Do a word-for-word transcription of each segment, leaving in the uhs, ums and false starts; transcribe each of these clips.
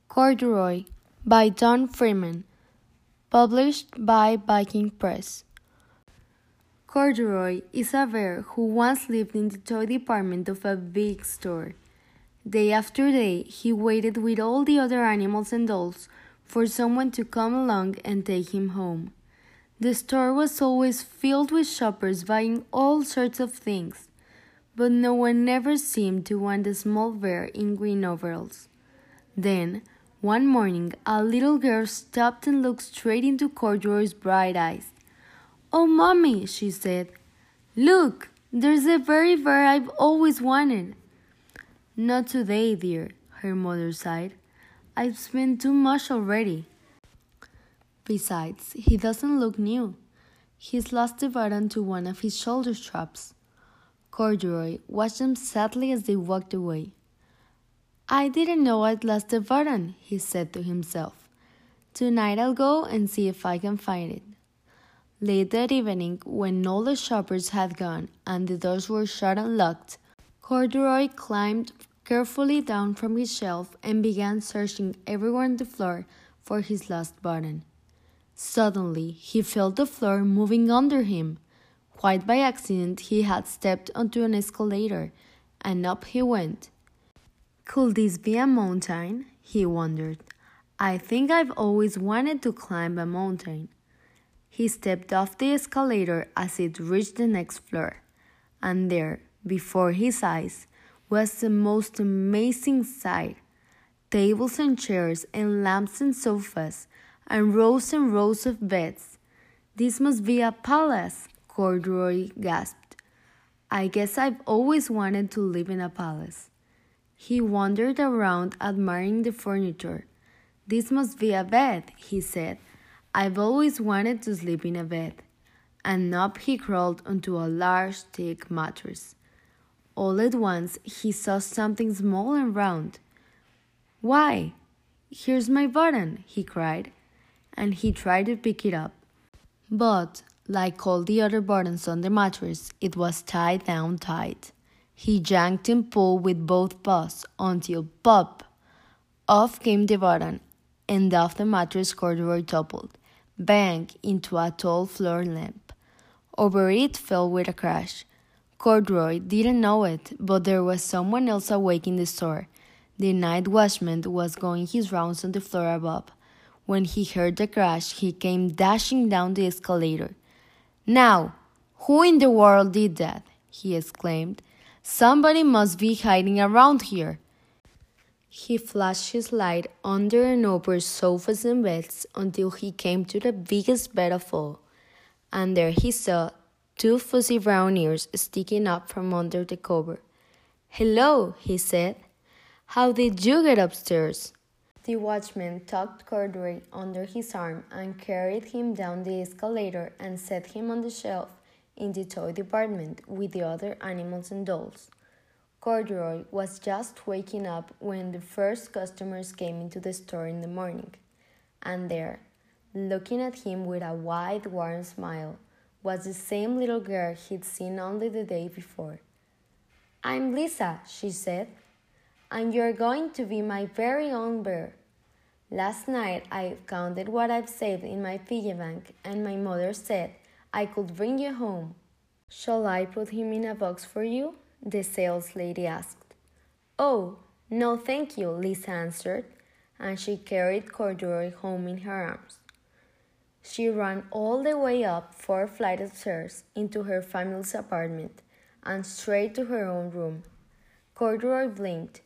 Corduroy by Don Freeman, published by Viking Press. Corduroy is a bear who once lived in the toy department of a big store. Day after day, he waited with all the other animals and dolls for someone to come along and take him home. The store was always filled with shoppers buying all sorts of things, but no one ever seemed to want a small bear in green overalls. Then, one morning, a little girl stopped and looked straight into Corduroy's bright eyes. "Oh, Mommy," she said, "look, there's the very bear I've always wanted." "Not today, dear," her mother sighed. "I've spent too much already. Besides, he doesn't look new. He's lost the button to one of his shoulder straps." Corduroy watched them sadly as they walked away. "I didn't know I'd lost the button," he said to himself. "Tonight I'll go and see if I can find it." Late that evening, when all the shoppers had gone and the doors were shut and locked, Corduroy climbed carefully down from his shelf and began searching everywhere on the floor for his lost button. Suddenly, he felt the floor moving under him. Quite by accident, he had stepped onto an escalator, and up he went. Could this be a mountain? He wondered. I think I've always wanted to climb a mountain. He stepped off the escalator as it reached the next floor, and there, before his eyes, was the most amazing sight. Tables and chairs and lamps and sofas, and rows and rows of beds. "This must be a palace," Corduroy gasped. "I guess I've always wanted to live in a palace." He wandered around admiring the furniture. "This must be a bed," he said. "I've always wanted to sleep in a bed." And up he crawled onto a large, thick mattress. All at once he saw something small and round. "Why, here's my button," he cried, and he tried to pick it up. But, like all the other buttons on the mattress, it was tied down tight. He yanked and pulled with both paws until, pop! Off came the button, and off the mattress Corduroy toppled, bang, into a tall floor lamp. Over it fell with a crash. Corduroy didn't know it, but there was someone else awake in the store. The night watchman was going his rounds on the floor above. When he heard the crash, he came dashing down the escalator. "Now, who in the world did that?" he exclaimed. "Somebody must be hiding around here." He flashed his light under and over sofas and beds until he came to the biggest bed of all, and there he saw two fuzzy brown ears sticking up from under the cover. "Hello," he said. "How did you get upstairs?" The watchman tucked Corduroy under his arm and carried him down the escalator and set him on the shelf in the toy department with the other animals and dolls. Corduroy was just waking up when the first customers came into the store in the morning, and there, looking at him with a wide, warm smile, was the same little girl he'd seen only the day before. "I'm Lisa," she said, "and you're going to be my very own bear. Last night I counted what I've saved in my piggy bank, and my mother said I could bring you home." "Shall I put him in a box for you?" the sales lady asked. "Oh, no thank you," Lisa answered, and she carried Corduroy home in her arms. She ran all the way up four flights of stairs into her family's apartment and straight to her own room. Corduroy blinked.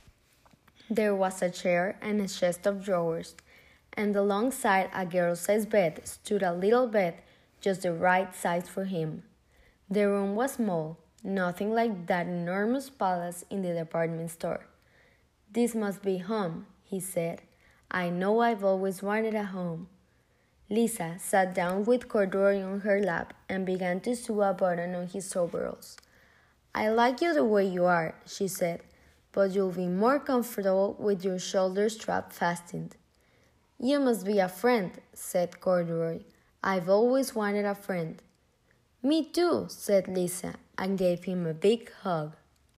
There was a chair and a chest of drawers, and alongside a girl-sized bed stood a little bed just the right size for him. The room was small, nothing like that enormous palace in the department store. "This must be home," he said. "I know I've always wanted a home." Lisa sat down with Corduroy on her lap and began to sew a button on his overalls. "I like you the way you are," she said, "but you'll be more comfortable with your shoulder strap fastened." "You must be a friend," said Corduroy. "I've always wanted a friend." "Me too," said Lisa, and gave him a big hug.